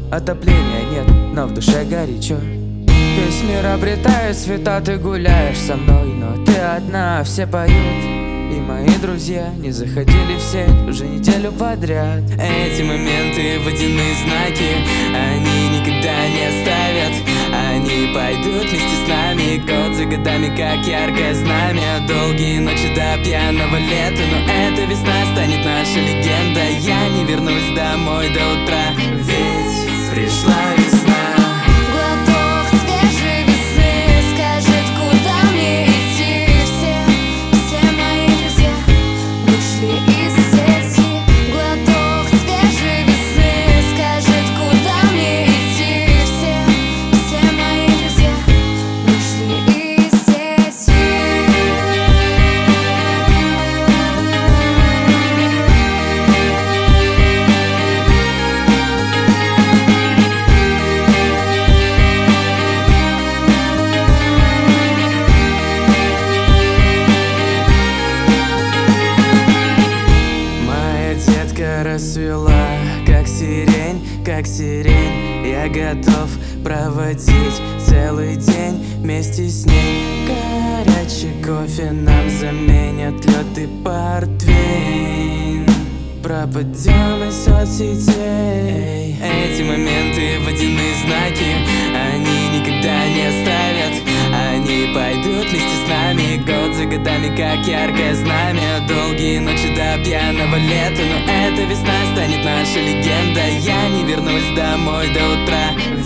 Отопления нет, но в душе горячо. Весь мир обретает цвета, ты гуляешь со мной, но ты одна, все поют. И мои друзья не заходили в сеть уже неделю подряд. Эти моменты, водяные знаки, они никогда не оставят. Они пойдут вместе с нами, год за годами, как яркое знамя. Долгие ночи до пьяного лета, но эта весна станет нашей легендой. Я не вернусь домой до утра, ведь пришла весна. Расцвела, как сирень. Я готов проводить целый день вместе с ней. Горячий кофе нам заменят лед и портвейн. Пропадем из соцсетей. Эти моменты, водяные знаки, они никогда не оставят. Они пойдут вместе с нами, год за годами, как яркое знамя. Долгие ночи до пьяного лета, но эта весна станет нашей легендой. Я не вернусь домой до утра,